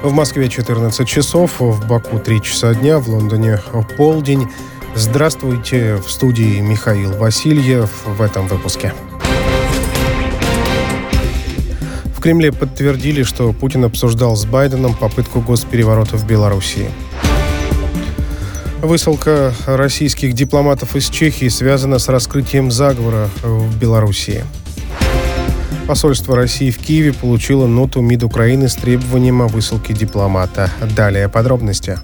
В Москве 14 часов, в Баку 3 часа дня, в Лондоне полдень. Здравствуйте, в студии Михаил Васильев в этом выпуске. В Кремле подтвердили, что Путин обсуждал с Байденом попытку госпереворота в Белоруссии. Высылка российских дипломатов из Чехии связана с раскрытием заговора в Белоруссии. Посольство России в Киеве получило ноту МИД Украины с требованием о высылке дипломата. Далее подробности.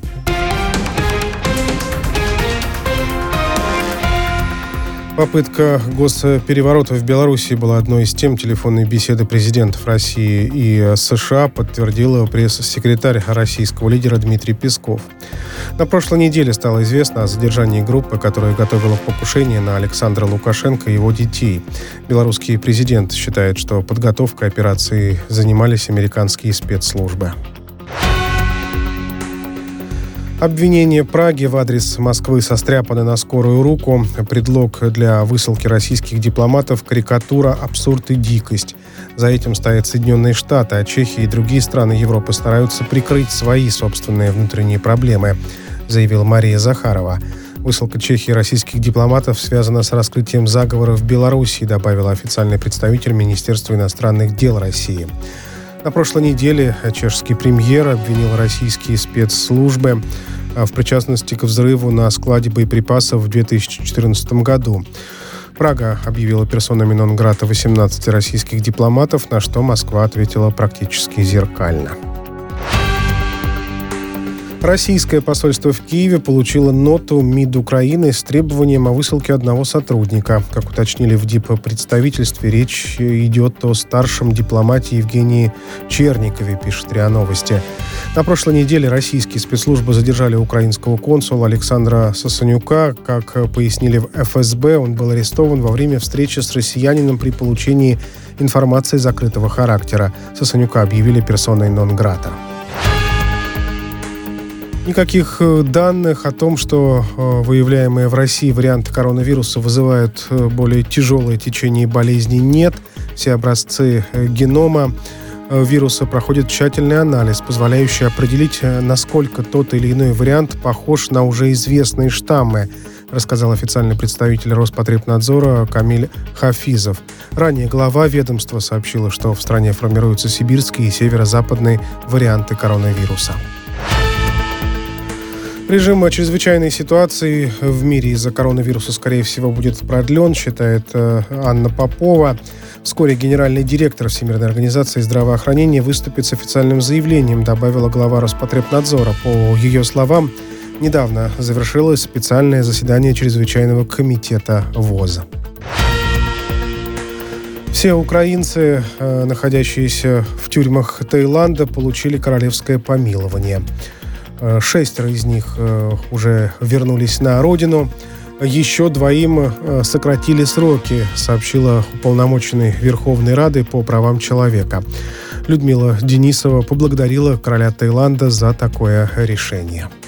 Попытка госпереворота в Беларуси была одной из тем телефонной беседы президентов России и США, подтвердил пресс-секретарь российского лидера Дмитрий Песков. На прошлой неделе стало известно о задержании группы, которая готовила покушение на Александра Лукашенко и его детей. Белорусский президент считает, что подготовкой операции занимались американские спецслужбы. Обвинения Праги в адрес Москвы состряпаны на скорую руку. Предлог для высылки российских дипломатов – карикатура, абсурд и дикость. За этим стоят Соединенные Штаты, а Чехия и другие страны Европы стараются прикрыть свои собственные внутренние проблемы, заявила Мария Захарова. Высылка Чехии российских дипломатов связана с раскрытием заговора в Белоруссии, добавил официальный представитель Министерства иностранных дел России. На прошлой неделе чешский премьер обвинил российские спецслужбы в причастности к взрыву на складе боеприпасов в 2014 году. Прага объявила персонами нон-грата 18 российских дипломатов, на что Москва ответила практически зеркально. Российское посольство в Киеве получило ноту МИД Украины с требованием о высылке одного сотрудника. Как уточнили в диппредставительстве, речь идет о старшем дипломате Евгении Черникове, пишет РИА Новости. На прошлой неделе российские спецслужбы задержали украинского консула Александра Сасанюка. Как пояснили в ФСБ, он был арестован во время встречи с россиянином при получении информации закрытого характера. Сасанюка объявили персоной нон-грата. Никаких данных о том, что выявляемые в России варианты коронавируса вызывают более тяжелое течение болезни, нет. Все образцы генома вируса проходят тщательный анализ, позволяющий определить, насколько тот или иной вариант похож на уже известные штаммы, рассказал официальный представитель Роспотребнадзора Камиль Хафизов. Ранее глава ведомства сообщила, что в стране формируются сибирские и северо-западные варианты коронавируса. Режим чрезвычайной ситуации в мире из-за коронавируса, скорее всего, будет продлен, считает Анна Попова. Вскоре генеральный директор Всемирной организации здравоохранения выступит с официальным заявлением, добавила глава Роспотребнадзора. По ее словам, недавно завершилось специальное заседание чрезвычайного комитета ВОЗ. Все украинцы, находящиеся в тюрьмах Таиланда, получили королевское помилование. 6 из них уже вернулись на родину. Еще 2 сократили сроки, сообщила уполномоченный Верховной Рады по правам человека. Людмила Денисова поблагодарила короля Таиланда за такое решение.